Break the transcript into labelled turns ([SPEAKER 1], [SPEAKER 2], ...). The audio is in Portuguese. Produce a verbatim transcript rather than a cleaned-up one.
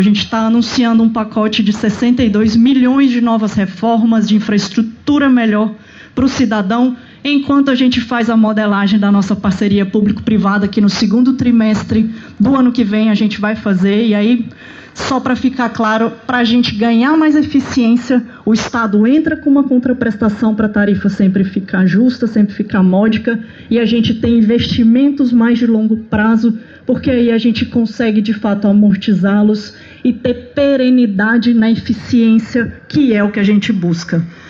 [SPEAKER 1] A gente está anunciando um pacote de sessenta e dois milhões de novas reformas, de infraestrutura melhor para o cidadão, enquanto a gente faz a modelagem da nossa parceria público-privada, que no segundo trimestre do ano que vem a gente vai fazer. E aí, só para ficar claro, para a gente ganhar mais eficiência, o Estado entra com uma contraprestação para a tarifa sempre ficar justa, sempre ficar módica, e a gente tem investimentos mais de longo prazo, porque aí a gente consegue, de fato, amortizá-los e ter perenidade na eficiência, que é o que a gente busca.